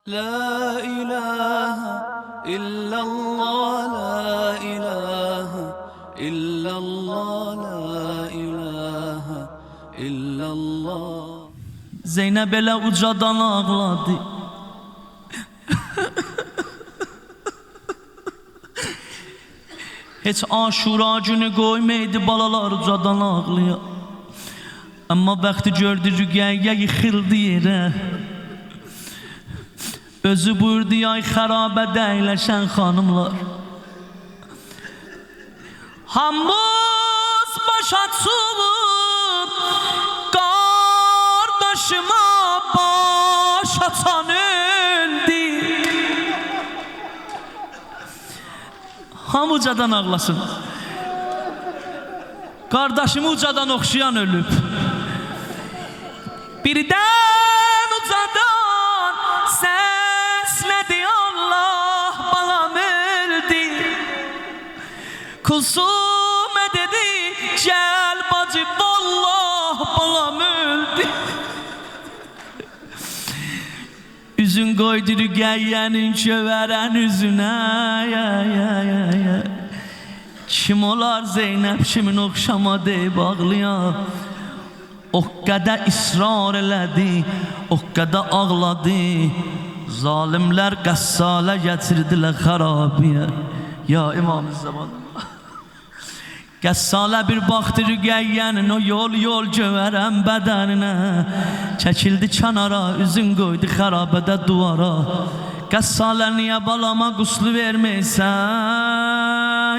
لا إله إلا الله لا إله إلا الله لا إله إلا الله. Zeynep elə ucadan ağladı. Heç Aşura günü qoymaydı balalar ucadan ağlaya. Amma bəxti gördü Rüqəyyə yıxıldı yerə. Özü buyurdu ay xərabədə əyləşən xanımlar, hamımız baş açıb qardaşıma baş açan öldü. Hamı ucadan ağlasın. Qardaşımı ucadan oxşayan ölüb. Birdən ucadan səslədi Allah, balam öldü. Kulsumə dedi gəl bacı, vallah balam öldü. Üzün qoydu Rüqəyyənin kövərən üzünə. Kim olar Zeynep kimin oxşamadı bağlıya. O qədər israr elədi, o qədər ağladı. Zalimlər qəssalə gətirdilər xarabiyə. Ya İmam-ı Zaman, qəssalə bir baxdı Rüqəyyənin o yol gövərən bədəninə. Çəkildi kənara, üzün qoydu xarabədə duvara. Qəssalə niyə balama quslu verməysən?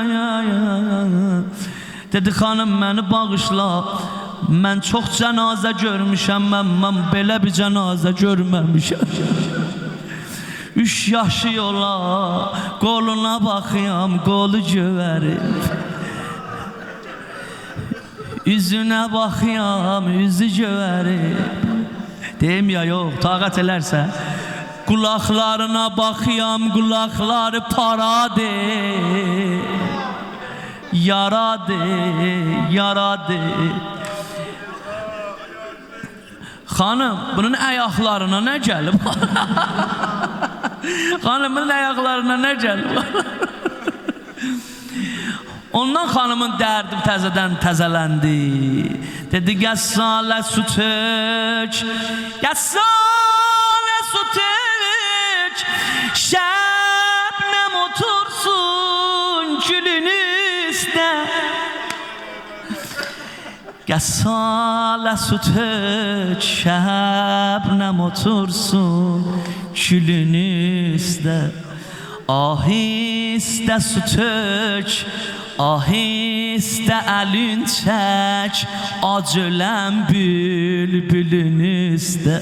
Dedi xanım məni bağışla, mən çox cənazə görmüşəm, mən belə bir cənazə görməmişəm. 3 yaşı yola, qoluna baxıyam, qolu gövərib. Üzünə baxıyam, üzü gövərib. Deyim ya yox, taqət elərsə. Qulaqlarına baxıyam, qulaqları paradır. Yaradır. Xanım, bunun ayaqlarına nə gəlib? Xanımın ayaqlarına nə gəlib? Ondan xanımın dərdi təzədən təzələndi. Dedi qəssalə su tök, qəssalə su tök, şəbnəm otursun gülün üstə. Qəssalə su tök, şəbnəm otursun gülün üstə. Ahistə su tök, ahistə əlin çək, ac ölən bülbülün üstə.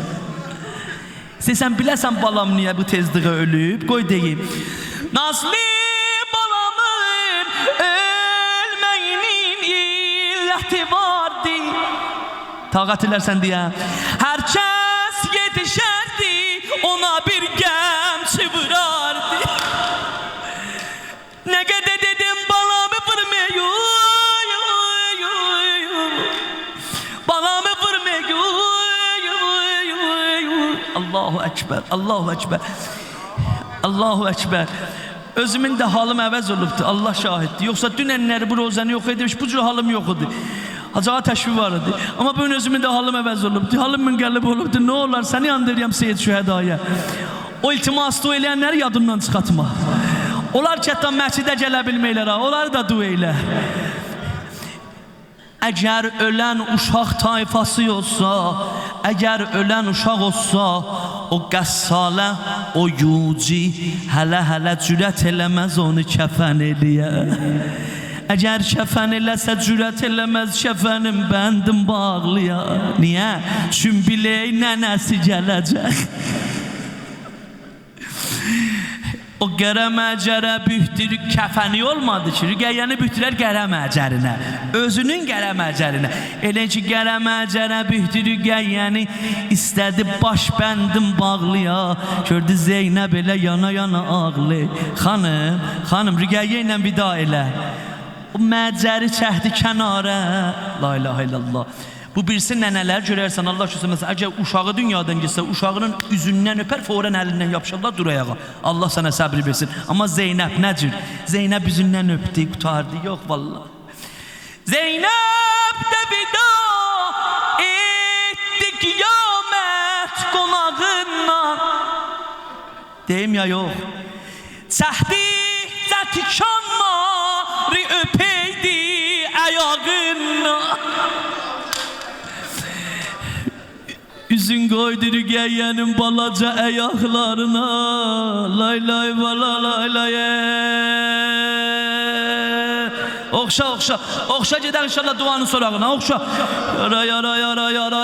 Sən biləsən balam niyə bu tezliğə ölüb? Qoy deyim. Nazlı balamın ölməyinin illəti vardı. Taqat elərsən deyə. Hər kəs yetişərdi, ona bir qəm çıvırardı. Nə qədər dedim balamı vurmayın, balamı vurmayın. Allahu Ekber, Allahu Ekber, Allahu Ekber. Özümün də halım əvəz olubdu, Allah şahiddir. Yoxsa dünənləri bu rozəni yox edmiş, bu cür halım yox idi. Acağa təşvih var idi. Amma bugün özümün də halım əvəz olubdu, halım münqəllib olubdu. Nə olar, səni yandırıyam Seyyid Şühədaya. O iltimasını eləyənləri yadından çıxartma. Onlar ki, hətta məscidə gələ bilməklər, onları da dua elə. Əgər ölən uşaq tayfası olsa, əgər ölən uşaq olsa, o qəssalə, o yuci hələ cürət eləməz onu kəfən eləyə. Əgər kəfən eləsə cürət eləməz kəfənin bəndim bağlıya. Niyə? Çün bilək nənəsi gələcək. O qərəməcərə bühtürü kəfəni olmadı ki, Rüqəyyəni bühtürər qərəməcərinə, özünün qərəməcərinə. Elə ki, qərəməcərə bühtürü Rüqəyyəni istədi baş bəndim bağlıya. Gördü Zeynəb elə yana ağlı. Xanım, Rüqəyyə ilə vida elə. O məcəri çəhdi kənara. La ilahe illallah. Bu birisi nənələr görərsən Allah şüsə məsələn əgər uşağı dünyadan getsə uşağının üzündən öpər fərən əlindən yapışarlar dur ayağa. Allah sənə səbr versin. Amma Zeynəb nə cür? Zeynəb üzündən öpdü, qutardı. Yox vallahi. Zeynəb də vida etdi qiyamət qonağından. Deyim ya yox. Çəhdi tikanları öpeydi ayağından. Üzün koydu Rüqəyyənin balaca ayaqlarına. Lay lay bala lay lay. Oxşa oxşa. Oxşa gedər inşallah duanın sorağına. Oxşa. Yara yara yara yara.